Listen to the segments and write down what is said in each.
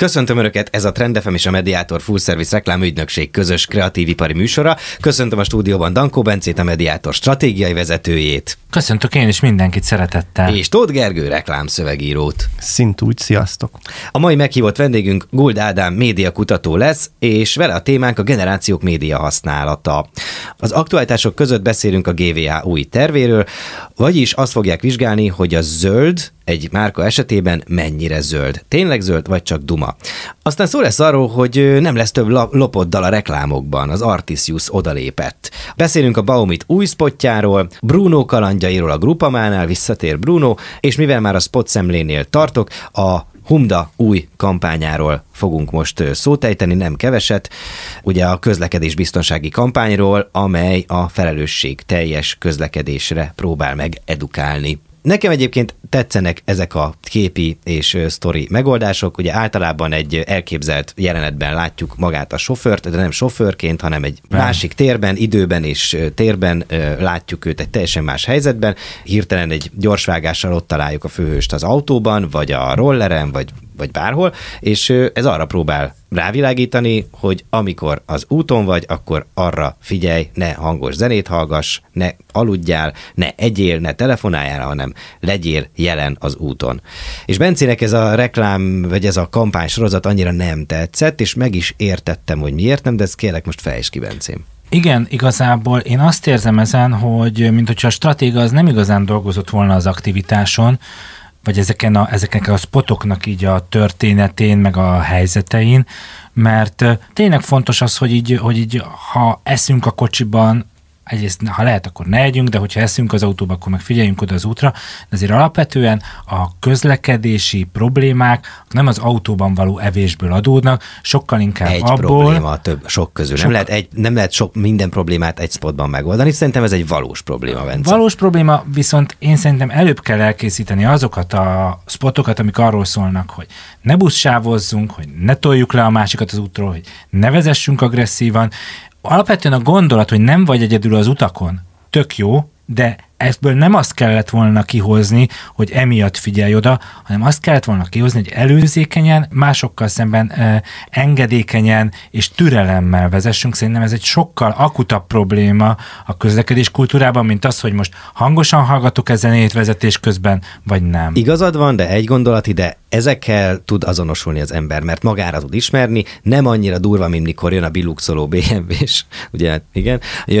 Köszöntöm Önöket, ez a Trend FM és a Mediator Full Service reklámügynökség közös kreatív ipari műsora. Köszöntöm a stúdióban Dankó Bencét, a Mediator stratégiai vezetőjét. Köszöntök én is mindenkit szeretettel. És Tóth Gergő reklámszövegírót. Szintúgy, sziasztok! A mai meghívott vendégünk Guld Ádám médiakutató lesz, és vele a témánk a generációk média használata. Az aktualitások között beszélünk a GVH új tervéről, vagyis azt fogják vizsgálni, hogy a zöld egy márka esetében mennyire zöld. Tényleg zöld, vagy csak duma? Aztán szó lesz arról, hogy nem lesz több lopott dal a reklámokban, az Artisius odalépett. Beszélünk a Baumit új spotjáról, Bruno kalandjairól a Groupamánál, visszatér Bruno, és mivel már a spot szemlénél tartok, a Humda új kampányáról fogunk most szót ejteni, nem keveset, ugye a közlekedésbiztonsági kampányról, amely a felelősség teljes közlekedésre próbál meg edukálni. Nekem egyébként tetszenek ezek a képi és sztori megoldások, ugye általában egy elképzelt jelenetben látjuk magát a sofőrt, de nem sofőrként, hanem egy másik térben, időben és térben látjuk őt egy teljesen más helyzetben. Hirtelen egy gyorsvágással ott találjuk a főhőst az autóban, vagy a rolleren, vagy bárhol, és ez arra próbál rávilágítani, hogy amikor az úton vagy, akkor arra figyelj, ne hangos zenét hallgass, ne aludjál, ne egyél, ne telefonáljál, hanem legyél jelen az úton. És Bencének ez a reklám, vagy ez a kampány sorozat annyira nem tetszett, és meg is értettem, hogy miért nem, de ezt kérlek most fejtsd ki, Bencém. Igen, igazából én azt érzem ezen, hogy mint hogyha a stratéga az nem igazán dolgozott volna az aktivitáson, vagy ezeknek a spotoknak így a történetén, meg a helyzetein, mert tényleg fontos az, hogy így ha eszünk a kocsiban, egyrészt, ha lehet, akkor ne együnk, de hogyha eszünk az autóba, akkor meg figyeljünk oda az útra. De azért alapvetően a közlekedési problémák nem az autóban való evésből adódnak, sokkal inkább egy abból... probléma sok közül. Nem lehet minden problémát egy spotban megoldani. Szerintem ez egy valós probléma, Bence. Valós probléma, viszont én szerintem előbb kell elkészíteni azokat a spotokat, amik arról szólnak, hogy ne buszsávozzunk, hogy ne toljuk le a másikat az útról, hogy ne vezessünk agresszívan. Alapvetően a gondolat, hogy nem vagy egyedül az utakon, tök jó, de ebből nem azt kellett volna kihozni, hogy emiatt figyelj oda, hanem azt kellett volna kihozni, hogy előzékenyen, másokkal szemben engedékenyen és türelemmel vezessünk. Szerintem ez egy sokkal akutabb probléma a közlekedés kultúrában, mint az, hogy most hangosan hallgatok a zenét vezetés közben, vagy nem. Igazad van, de egy gondolat ide, ezekkel tud azonosulni az ember, mert magára tud ismerni, nem annyira durva, mint mikor jön a biluxoló BMW-s, ugye, igen,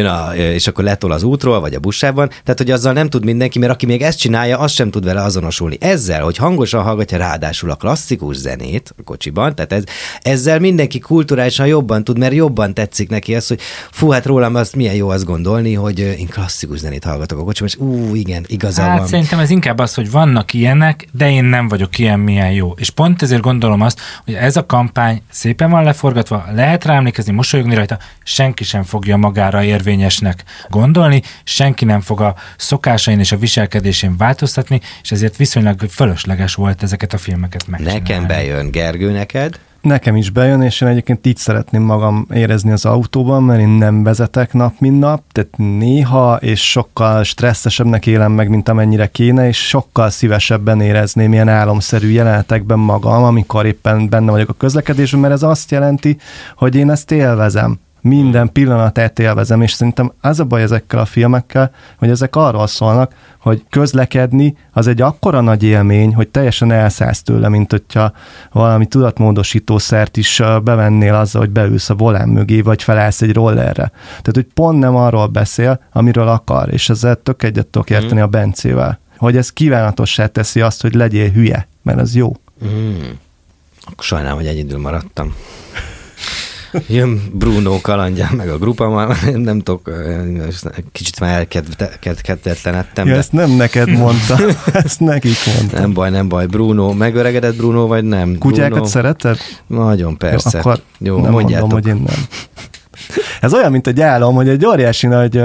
és akkor letol az útról, vagy a buszában, tehát, hogy azzal nem tud mindenki, mert aki még ezt csinálja, az sem tud vele azonosulni. Ezzel, hogy hangosan hallgatja ráadásul a klasszikus zenét a kocsiban, tehát ezzel mindenki kulturálisan jobban tud, mert jobban tetszik neki az, hogy fú, hát rólam azt milyen jó azt gondolni, hogy én klasszikus zenét hallgatok a kocsiban, és igen, igaza van. Szerintem ez inkább az, hogy vannak ilyenek, de én nem vagyok ilyen, milyen jó. És pont ezért gondolom azt, hogy ez a kampány szépen van leforgatva, lehet rá emlékezni, mosolyogni rajta, senki sem fogja magára érvényesnek gondolni, senki nem fog a szokásain és a viselkedésén változtatni, és ezért viszonylag fölösleges volt ezeket a filmeket megcsinálni. Nekem bejön, Gergő, neked? Nekem is bejön, és én egyébként így szeretném magam érezni az autóban, mert én nem vezetek nap, mint nap, tehát néha, és sokkal stresszesebbnek élem meg, mint amennyire kéne, és sokkal szívesebben érezném ilyen álomszerű jelenetekben magam, amikor éppen benne vagyok a közlekedésben, mert ez azt jelenti, hogy én ezt élvezem. Minden pillanatát élvezem, és szerintem az a baj ezekkel a filmekkel, hogy ezek arról szólnak, hogy közlekedni az egy akkora nagy élmény, hogy teljesen elszállsz tőle, mint hogyha valami tudatmódosítószert is bevennél azzal, hogy beülsz a volán mögé, vagy felállsz egy rollerre. Tehát, hogy pont nem arról beszél, amiről akar, és ezzel tök egyet tudok érteni a Bencével, hogy ez kívánatossá teszi azt, hogy legyél hülye, mert az jó. Akkor sajnálom, hogy egyedül maradtam. Jön Bruno kalandja, meg a Groupamán, nem tudok, kicsit már elkedvetlenedtem. Ja, ezt nem neked mondta, ezt nekik mondta. Nem baj, Bruno. Megöregedett Bruno, vagy nem? Kutyákat Bruno... szereted? Nagyon, persze. Akkor jó, nem mondjátok. mondom, hogy én nem. Ez olyan, mint egy álom, hogy egy óriási nagy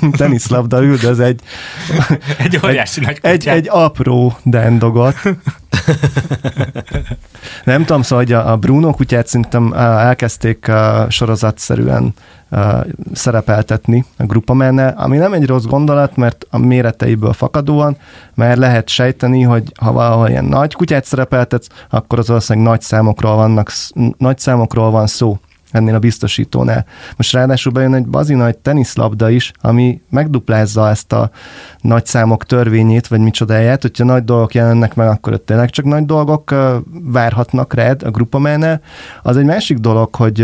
teniszlabda üldöz egy óriási nagy kutyát. Egy apró dendogot, Nem tudom, szóval hogy a Bruno kutyát szerintem elkezdték sorozatszerűen szerepeltetni a Grupamannel, ami nem egy rossz gondolat, mert a méreteiből fakadóan, mert lehet sejteni, hogy ha valahol ilyen nagy kutyát szerepeltetsz, akkor az valószínűleg nagy számokról van szó ennél a biztosítónál. Most ráadásul bejön egy bazi nagy teniszlabda is, ami megduplázza ezt a nagy számok törvényét, vagy micsodáját, hogyha nagy dolgok jelennek meg, akkor tényleg csak nagy dolgok várhatnak rád a Grupamannel. Az egy másik dolog, hogy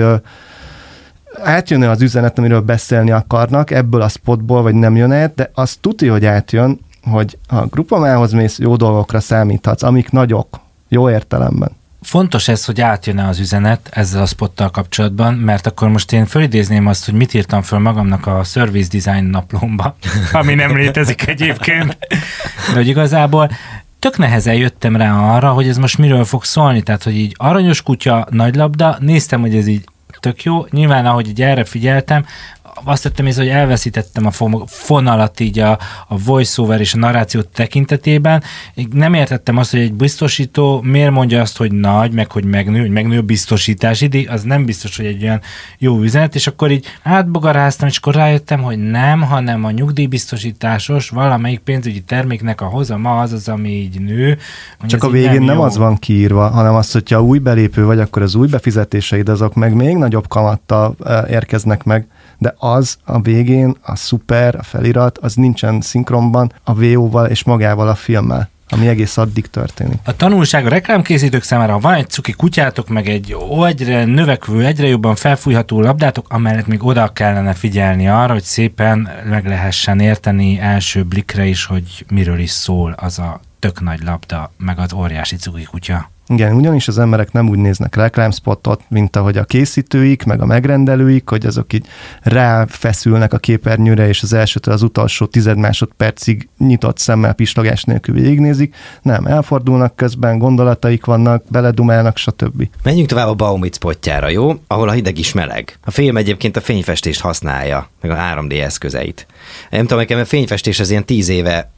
átjön az üzenet, amiről beszélni akarnak, ebből a spotból, vagy nem jön át, de azt tudja, hogy átjön, hogy ha a Grupamanhoz mész, jó dolgokra számíthatsz, amik nagyok, jó értelemben. Fontos ez, hogy átjön-e az üzenet ezzel a spottal kapcsolatban, mert akkor most én fölidézném azt, hogy mit írtam föl magamnak a Service Design naplomba, ami nem létezik egyébként, de hogy igazából tök nehezen jöttem rá arra, hogy ez most miről fog szólni, tehát hogy így aranyos kutya, nagy labda, néztem, hogy ez így tök jó, nyilván ahogy így erre figyeltem, azt tettem észre, hogy elveszítettem a fonalat így a voice-over és a narráció tekintetében. Nem értettem azt, hogy egy biztosító miért mondja azt, hogy nagy, meg hogy megnő a biztosítási díj, az nem biztos, hogy egy olyan jó üzenet, és akkor így átbogaráztam, és akkor rájöttem, hogy nem, hanem a nyugdíjbiztosításos valamelyik pénzügyi terméknek a hozama az, ami így nő. Csak a végén nem az van kiírva, hanem az, hogyha új belépő vagy, akkor az új befizetéseid azok meg még nagyobb kamattal érkeznek meg, de az a végén, a szuper, a felirat, az nincsen szinkronban a VO-val és magával a filmmel, ami egész addig történik. A tanulság a reklámkészítők számára, ha van egy cuki kutyátok, meg egy egyre növekvő, egyre jobban felfújható labdátok, amellett még oda kellene figyelni arra, hogy szépen meg lehessen érteni első blikre is, hogy miről is szól az a tök nagy labda, meg az óriási cuki kutya. Igen, ugyanis az emberek nem úgy néznek reklámspotot, mint ahogy a készítőik, meg a megrendelőik, hogy azok így ráfeszülnek a képernyőre, és az elsőtől az utolsó 10 másodpercig nyitott szemmel pislogás nélkül végignézik. Nem, elfordulnak közben, gondolataik vannak, beledumálnak, stb. Menjünk tovább a Baumit spotjára, jó? Ahol a hideg is meleg. A film egyébként a fényfestést használja, meg a 3D eszközeit. Nem tudom, nekem a fényfestés az ilyen 10 éve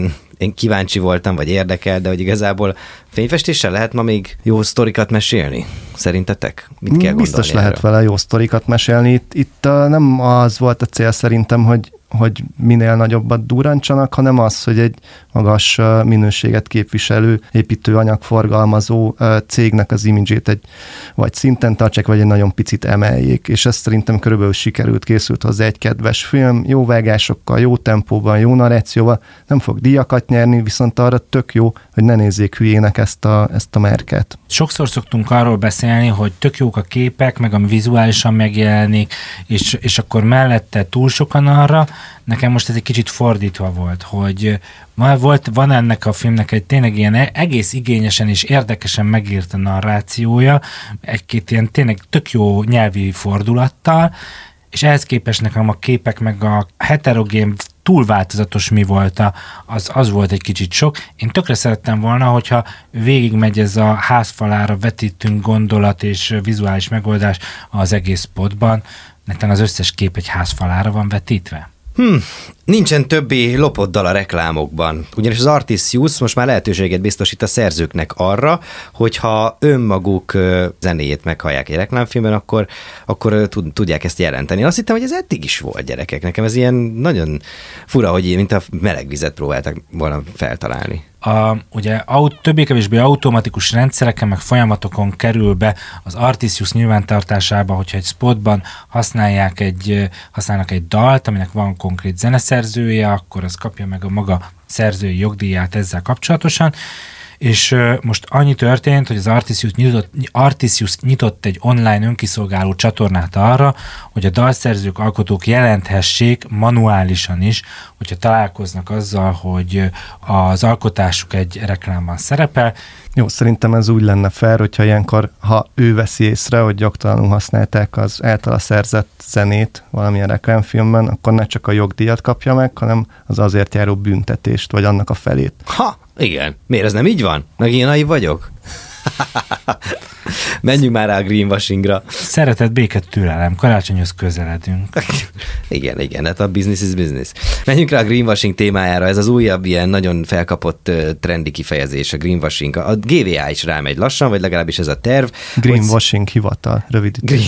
én kíváncsi voltam, vagy érdekel, de hogy igazából fényfestéssel lehet ma még jó sztorikat mesélni? Szerintetek? Mit kell gondolni? Biztos lehet vele jó sztorikat mesélni. Itt nem az volt a cél szerintem, hogy minél nagyobbat durrantsanak, hanem az, hogy egy magas minőséget képviselő építőanyagforgalmazó cégnek az imidzsét vagy szinten tartsák, vagy egy nagyon picit emeljék. És ezt szerintem körülbelül sikerült, készült hozzá egy kedves film, jó vágásokkal, jó tempóban, jó narrációval, nem fog díjakat nyerni, viszont arra tök jó, hogy ne nézzék hülyének ezt a márkát. Sokszor szoktunk arról beszélni, hogy tök jók a képek, meg ami vizuálisan megjelenik, és akkor mellette túl sokan arra. Nekem most ez egy kicsit fordítva volt, hogy van ennek a filmnek egy tényleg ilyen egész igényesen és érdekesen megírt a narrációja, egy-két ilyen tényleg tök jó nyelvi fordulattal, és ehhez képest nekem a képek meg a heterogén túl változatos mi volt, az volt egy kicsit sok. Én tökre szerettem volna, hogyha végigmegy ez a házfalára vetítünk gondolat és vizuális megoldás az egész spotban, nekem az összes kép egy házfalára van vetítve. Nincsen többi lopott dal a reklámokban, ugyanis az Artisius most már lehetőséget biztosít a szerzőknek arra, hogyha önmaguk zenéjét meghallják egy reklámfilmben, akkor tudják ezt jelenteni. Azt hittem, hogy ez eddig is volt, gyerekek. Nekem ez ilyen nagyon fura, hogy mint a meleg vizet próbáltak volna feltalálni. Ugye többé-kevésbé automatikus rendszereken, meg folyamatokon kerül be az Artisius nyilvántartásába, hogyha egy spotban használnak egy dalt, aminek van konkrét zeneszerzője, akkor az kapja meg a maga szerzői jogdíját ezzel kapcsolatosan. És most annyi történt, hogy az Artisius nyitott egy online önkiszolgáló csatornát arra, hogy a dalszerzők, alkotók jelenthessék manuálisan is, hogyha találkoznak azzal, hogy az alkotásuk egy reklámban szerepel. Jó, szerintem ez úgy lenne fair, hogyha ilyenkor, ha ő veszi észre, hogy jogtalanul használták az általa szerzett zenét valamilyen reklámfilmben, akkor ne csak a jogdíjat kapja meg, hanem az azért járó büntetést, vagy annak a felét. Ha, igen. Miért ez nem így van? Meg én naiv vagyok? Menjünk már rá a greenwashingra. Szeretett béket türelem, karácsonyhoz közeledünk. Igen, hát a business is business. Menjünk rá a greenwashing témájára, ez az újabb ilyen nagyon felkapott trendi kifejezés, a greenwashing. A GVA is rámegy lassan, vagy legalábbis ez a terv. Greenwashing hivatal, rövidítés.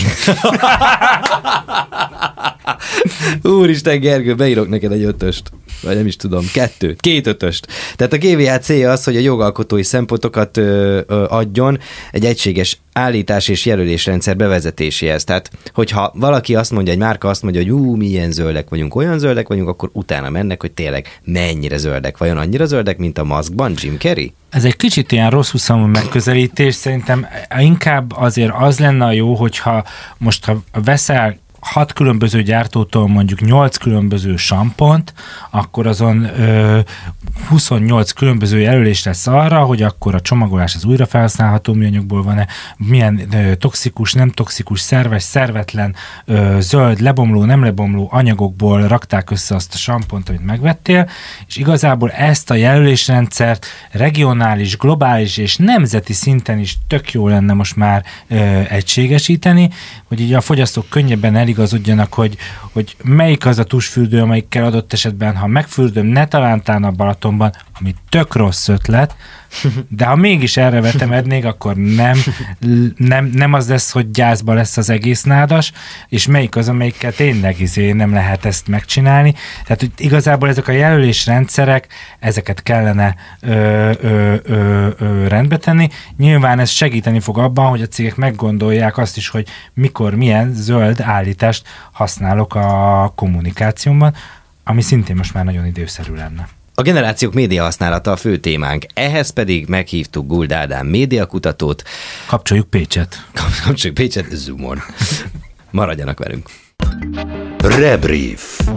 Úristen, Gergő, beírok neked egy 5-öst. Vagy nem is tudom, 2 5-öst. Tehát a GVA célja az, hogy a jogalkotói szempontokat adjon egy egységes állítás és jelölésrendszer bevezetéséhez. Tehát, hogyha valaki azt mondja, egy márka azt mondja, hogy milyen zöldek vagyunk, olyan zöldek vagyunk, akkor utána mennek, hogy tényleg mennyire zöldek. Vajon annyira zöldek, mint a Muskban, Jim Carrey? Ez egy kicsit ilyen rossz huszamú megközelítés, szerintem inkább azért az lenne a jó, hogyha most ha veszel 6 különböző gyártótól mondjuk 8 különböző sampont, akkor azon 28 különböző jelölés lesz arra, hogy akkor a csomagolás az újrafelhasználható műanyagból van-e, milyen toxikus, nem toxikus, szerves, szervetlen, zöld, lebomló, nem lebomló anyagokból rakták össze azt a sampont, amit megvettél, és igazából ezt a jelölésrendszert regionális, globális és nemzeti szinten is tök jó lenne most már egységesíteni, hogy így a fogyasztók könnyebben eligazodjanak, hogy melyik az a tusfürdő, amelyikkel adott esetben, ha megfürdöm ne talántán a Balatonban, ami tök rossz ötlet, de ha mégis erre vetemednék, akkor nem az lesz, hogy gyászba lesz az egész nádas, és melyik az, amelyikkel tényleg nem lehet ezt megcsinálni. Tehát hogy igazából ezek a jelölésrendszerek, ezeket kellene rendbe tenni. Nyilván ez segíteni fog abban, hogy a cégek meggondolják azt is, hogy mikor milyen zöld állítást használok a kommunikációmban, ami szintén most már nagyon időszerű lenne. A generációk média használata a fő témánk. Ehhez pedig meghívtuk Guld Ádám médiakutatót. Kapcsoljuk Pécset. Kapcsoljuk Pécset, Zoomon. Maradjanak velünk. Rebrief.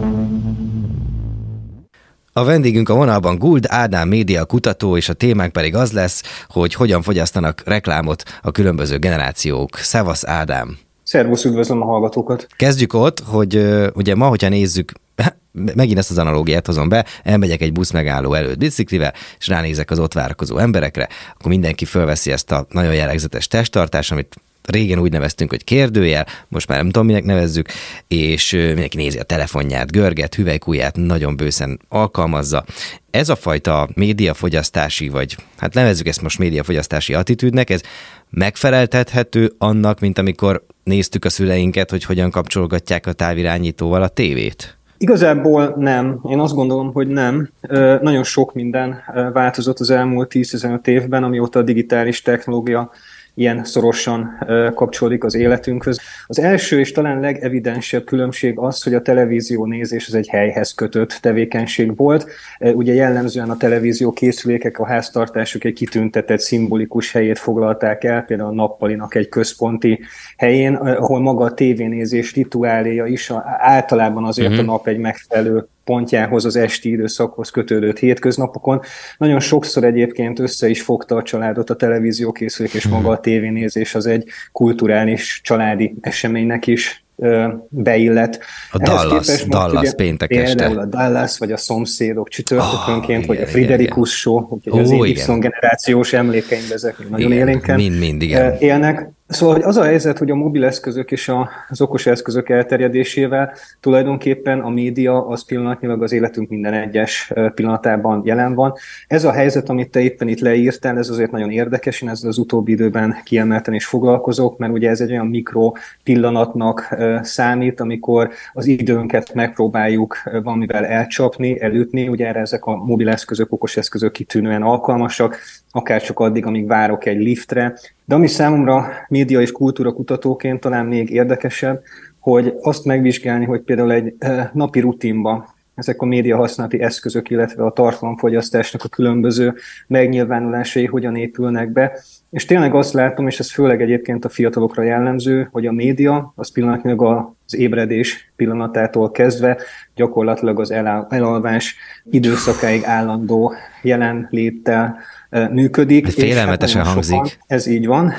A vendégünk a vonalban Guld Ádám médiakutató, és a témánk pedig az lesz, hogy hogyan fogyasztanak reklámot a különböző generációk. Szevasz, Ádám! Szervusz, üdvözlöm a hallgatókat! Kezdjük ott, hogy ugye ma, hogyha nézzük, megint ezt az analógiát hozom be, elmegyek egy buszmegálló előtt biciklivel, és ránézek az ott várakozó emberekre, akkor mindenki fölveszi ezt a nagyon jellegzetes testtartást, amit régen úgy neveztünk, hogy kérdőjel, most már nem tudom, minek nevezzük, és mindenki nézi a telefonját, görget, hüvelykujját, nagyon bőszen alkalmazza. Ez a fajta médiafogyasztási, vagy hát nevezzük ezt most médiafogyasztási attitűdnek, ez megfeleltethető annak, mint amikor néztük a szüleinket, hogy hogyan kapcsolgatják a távirányítóval a tévét? Igazából nem. Én azt gondolom, hogy nem. Nagyon sok minden változott az elmúlt 10-15 évben, amióta a digitális technológia ilyen szorosan kapcsolódik az életünkhöz. Az első és talán legevidensebb különbség az, hogy a televízió nézés az egy helyhez kötött tevékenység volt. Ugye jellemzően a televízió készülékek, a háztartások egy kitüntetett szimbolikus helyét foglalták el, például a nappalinak egy központi helyén, ahol maga a tévénézés rituáléja is általában azért a nap egy megfelelő pontjához, az esti időszakhoz kötődött hétköznapokon. Nagyon sokszor egyébként össze is fogta a családot a televíziókészülék, és maga a tévénézés az egy kulturális családi eseménynek is beillett. A Dallas péntek este. Például a Dallas, vagy a Szomszédok csütörtökönként, vagy a Friderikus Show, úgyhogy az Y generációs emlékeimben ezek nagyon élénken élnek. Szóval hogy az a helyzet, hogy a mobileszközök és az okos eszközök elterjedésével tulajdonképpen a média az pillanatnyilag az életünk minden egyes pillanatában jelen van. Ez a helyzet, amit te éppen itt leírtál, ez azért nagyon érdekes, én ezzel az utóbbi időben kiemelten is foglalkozok, mert ugye ez egy olyan mikro pillanatnak számít, amikor az időnket megpróbáljuk valamivel elcsapni, elütni, ugye erre ezek a mobileszközök, okos eszközök kitűnően alkalmasak, akár csak addig, amíg várok egy liftre. De ami számomra média és kultúra kutatóként talán még érdekesebb, hogy azt megvizsgálni, hogy például egy napi rutinban ezek a média használati eszközök, illetve a tartalomfogyasztásnak a különböző megnyilvánulásai hogyan épülnek be. És tényleg azt látom, és ez főleg egyébként a fiatalokra jellemző, hogy a média az pillanatnyilag az ébredés pillanatától kezdve gyakorlatilag az elalvás időszakáig állandó jelenléttel működik. Félelmetesen hangzik. Sokan, ez így van,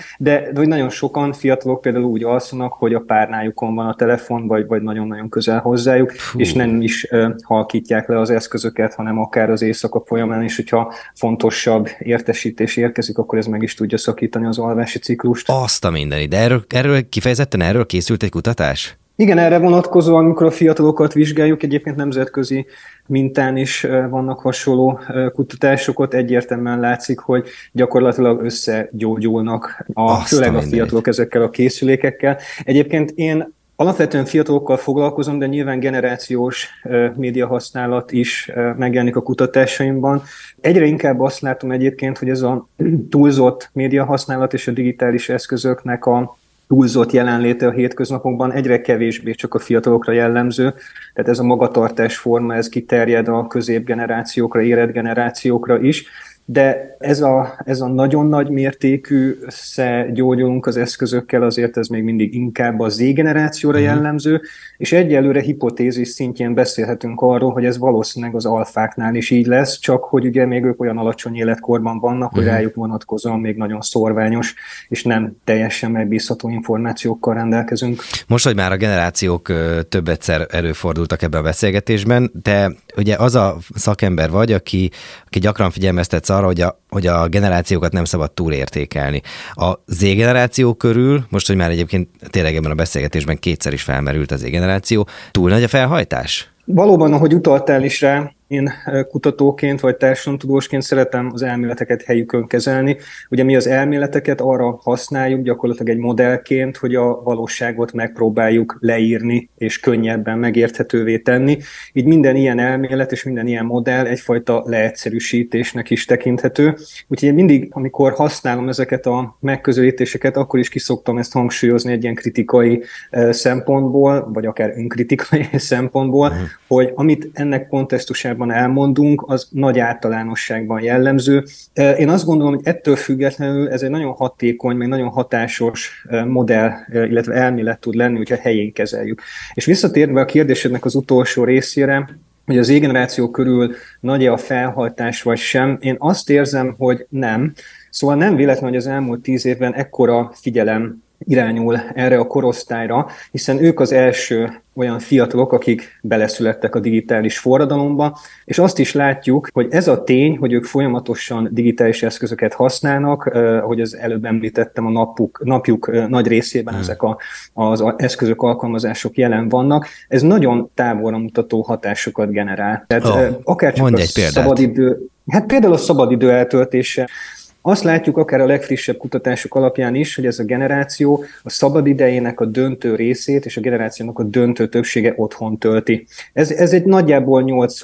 de hogy nagyon sokan fiatalok például úgy alszanak, hogy a párnájukon van a telefon, vagy nagyon-nagyon közel hozzájuk, és nem is halkítják le az eszközöket, hanem akár az éjszaka folyamán is, hogyha fontosabb értesítés érkezik, akkor ez meg is tudja szakítani az alvási ciklust. Azt a mindenit, de erről készült egy kutatás? Igen, erre vonatkozóan, amikor a fiatalokat vizsgáljuk, egyébként nemzetközi mintán is vannak hasonló kutatások, ott egyértelműen látszik, hogy gyakorlatilag összegyógyulnak főleg a fiatalok ezekkel a készülékekkel. Egyébként én alapvetően fiatalokkal foglalkozom, de nyilván generációs médiahasználat is megjelenik a kutatásaimban. Egyre inkább azt látom egyébként, hogy ez a túlzott médiahasználat és a digitális eszközöknek a túlzott jelenléte a hétköznapokban egyre kevésbé csak a fiatalokra jellemző. Tehát ez a magatartás forma, ez kiterjed a középgenerációkra, érett generációkra is. De ez a nagyon nagy mértékű összegyógyulunk az eszközökkel, azért ez még mindig inkább a Z-generációra jellemző, és egyelőre hipotézis szintjén beszélhetünk arról, hogy ez valószínűleg az alfáknál is így lesz, csak hogy ugye még ők olyan alacsony életkorban vannak, hogy rájuk vonatkozóan még nagyon szorványos, és nem teljesen megbízható információkkal rendelkezünk. Most, hogy már a generációk több egyszer előfordultak ebben a beszélgetésben, te ugye az a szakember vagy, aki gyakran figyelmeztetsz arra, hogy a generációkat nem szabad túlértékelni. A Z-generáció körül, most, hogy már egyébként tényleg ebben a beszélgetésben kétszer is felmerült az Z-generáció, túl nagy a felhajtás? Valóban, ahogy utaltál is rá, én kutatóként vagy társadalomtudósként szeretem az elméleteket helyükön kezelni. Ugye mi az elméleteket arra használjuk gyakorlatilag egy modellként, hogy a valóságot megpróbáljuk leírni és könnyebben megérthetővé tenni. Így minden ilyen elmélet és minden ilyen modell egyfajta leegyszerűsítésnek is tekinthető. Úgyhogy én mindig, amikor használom ezeket a megközelítéseket, akkor is ki szoktam ezt hangsúlyozni egy ilyen kritikai szempontból, vagy akár önkritikai szempontból, hogy amit ennek kontextusában elmondunk, az nagy általánosságban jellemző. Én azt gondolom, hogy ettől függetlenül ez egy nagyon hatékony, meg nagyon hatásos modell, illetve elmélet tud lenni, hogyha helyén kezeljük. És visszatérve a kérdésednek az utolsó részére, hogy az Z-generáció körül nagy-e a felhajtás vagy sem, én azt érzem, hogy nem. Szóval nem véletlen, hogy az elmúlt 10 évben ekkora figyelem irányul erre a korosztályra, hiszen ők az első olyan fiatalok, akik beleszülettek a digitális forradalomba, és azt is látjuk, hogy ez a tény, hogy ők folyamatosan digitális eszközöket használnak, ahogy az előbb említettem, a napjuk nagy részében ezek az eszközök, alkalmazások jelen vannak, ez nagyon távolra mutató hatásokat generál. Tehát akár csak a szabadidő, hát például a szabadidő eltöltése. Azt látjuk akár a legfrissebb kutatások alapján is, hogy ez a generáció a szabadidejének a döntő részét és a generációnak a döntő többsége otthon tölti. Ez egy nagyjából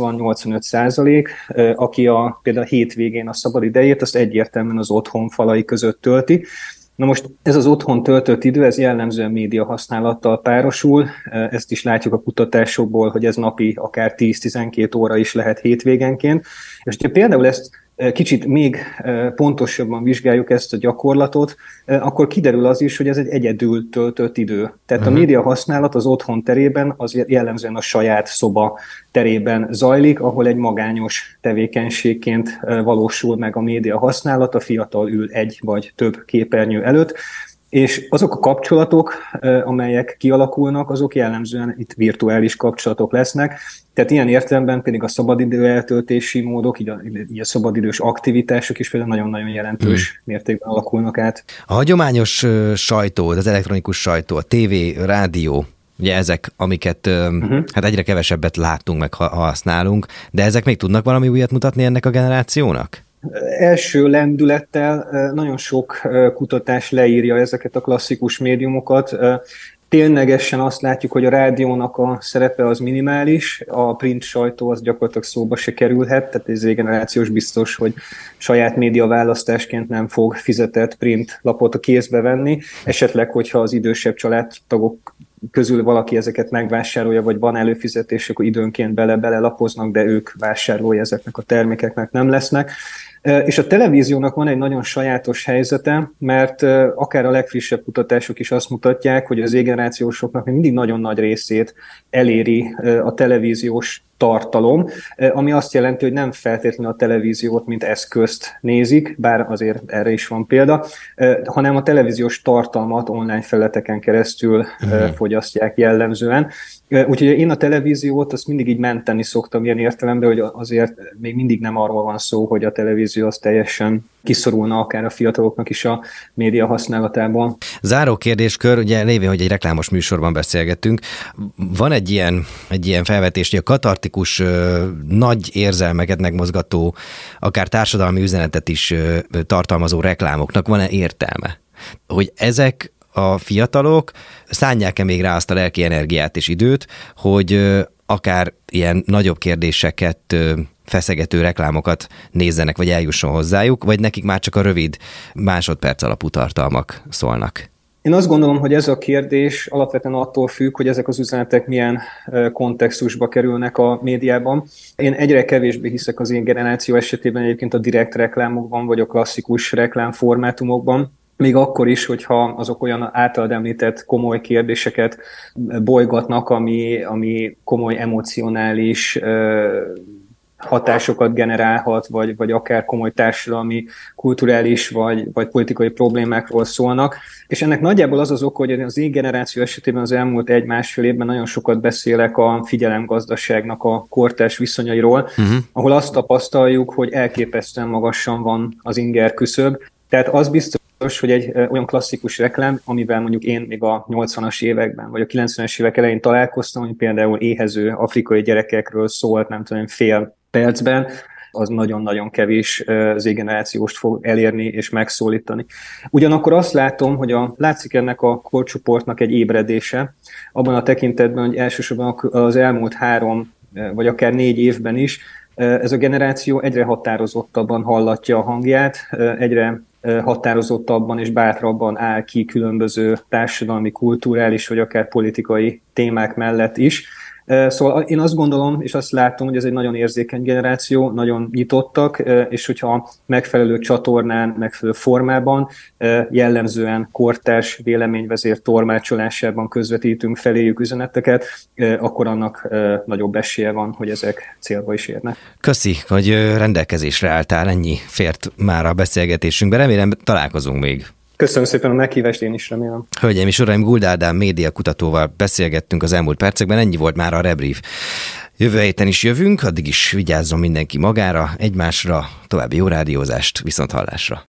80-85%, aki például a hétvégén a szabadidejét, azt egyértelműen az otthon falai között tölti. Na most ez az otthon töltött idő, ez jellemzően média használattal párosul, ezt is látjuk a kutatásokból, hogy ez napi akár 10-12 óra is lehet hétvégenként. És ha például ezt kicsit még pontosabban vizsgáljuk ezt a gyakorlatot, akkor kiderül az is, hogy ez egy egyedül töltött idő. Tehát a média használat az otthon terében az jellemzően a saját szoba terében zajlik, ahol egy magányos tevékenységként valósul meg a média használat, a fiatal ül egy vagy több képernyő előtt, és azok a kapcsolatok, amelyek kialakulnak, azok jellemzően itt virtuális kapcsolatok lesznek. Tehát ilyen értelemben pedig a szabadidő eltöltési módok, így a szabadidős aktivitások is például nagyon-nagyon jelentős mértékben alakulnak át. A hagyományos sajtó, az elektronikus sajtó, a tévé, rádió, ugye ezek, amiket hát egyre kevesebbet látunk, meg használunk, de ezek még tudnak valami újat mutatni ennek a generációnak? Első lendülettel nagyon sok kutatás leírja ezeket a klasszikus médiumokat. Ténylegesen azt látjuk, hogy a rádiónak a szerepe az minimális, a print sajtó az gyakorlatilag szóba se kerülhet, tehát ez generációs biztos, hogy saját média választásként nem fog fizetett print lapot a kézbe venni. Esetleg, hogyha az idősebb családtagok közül valaki ezeket megvásárolja, vagy van előfizetés, akkor időnként bele lapoznak, de ők vásárlói ezeknek a termékeknek nem lesznek. És a televíziónak van egy nagyon sajátos helyzete, mert akár a legfrissebb kutatások is azt mutatják, hogy az Z-generációsoknak még mindig nagyon nagy részét eléri a televíziós tartalom, ami azt jelenti, hogy nem feltétlenül a televíziót, mint eszközt nézik, bár azért erre is van példa, hanem a televíziós tartalmat online felületeken keresztül fogyasztják jellemzően. Úgyhogy én a televíziót azt mindig így menteni szoktam ilyen értelemben, hogy azért még mindig nem arról van szó, hogy a televízió tévénéző az teljesen kiszorulna akár a fiataloknak is a média használatából. Záró kérdéskör, ugye lévén, hogy egy reklámos műsorban beszélgettünk, van egy ilyen felvetés, hogy a katartikus, nagy érzelmeket megmozgató, akár társadalmi üzenetet is tartalmazó reklámoknak van-e értelme? Hogy ezek a fiatalok szánják-e még rá azt a lelki energiát és időt, hogy akár ilyen nagyobb kérdéseket feszegető reklámokat nézzenek, vagy eljusson hozzájuk, vagy nekik már csak a rövid másodperc alapú tartalmak szólnak? Én azt gondolom, hogy ez a kérdés alapvetően attól függ, hogy ezek az üzenetek milyen kontextusba kerülnek a médiában. Én egyre kevésbé hiszek az én generáció esetében egyébként a direkt reklámokban, vagy a klasszikus reklámformátumokban. Még akkor is, hogyha azok olyan általad említett komoly kérdéseket bolygatnak, ami komoly emocionális hatásokat generálhat, vagy akár komoly társadalmi, kulturális vagy politikai problémákról szólnak. És ennek nagyjából az az oka, hogy az én generáció esetében az elmúlt 1-1,5 évben nagyon sokat beszélek a figyelemgazdaságnak a kortárs viszonyairól, ahol azt tapasztaljuk, hogy elképesztően magasan van az inger küszöb. Tehát az biztos, hogy egy olyan klasszikus reklám, amivel mondjuk én még a 80-as években, vagy a 90-es évek elején találkoztam, hogy például éhező afrikai gyerekekről szólt, nem tudom, fél percben, az nagyon-nagyon kevés Z-generációst fog elérni és megszólítani. Ugyanakkor azt látom, hogy látszik ennek a korcsoportnak egy ébredése, abban a tekintetben, hogy elsősorban az elmúlt 3 vagy akár 4 évben is ez a generáció egyre határozottabban hallatja a hangját, egyre határozottabban és bátrabban áll ki különböző társadalmi, kulturális vagy akár politikai témák mellett is. Szóval én azt gondolom, és azt látom, hogy ez egy nagyon érzékeny generáció, nagyon nyitottak, és hogyha megfelelő csatornán, megfelelő formában, jellemzően kortárs véleményvezér tolmácsolásában közvetítünk feléjük üzeneteket, akkor annak nagyobb esélye van, hogy ezek célba is érnek. Köszi, hogy rendelkezésre álltál, ennyi fért már a beszélgetésünkbe, remélem találkozunk még. Köszönöm szépen a meghívást, én is remélem. Hölgyeim és uraim, Guld Ádám média kutatóval beszélgettünk az elmúlt percekben, ennyi volt már a Rebrief. Jövő héten is jövünk, addig is vigyázzon mindenki magára, egymásra, további jó rádiózást, viszonthallásra.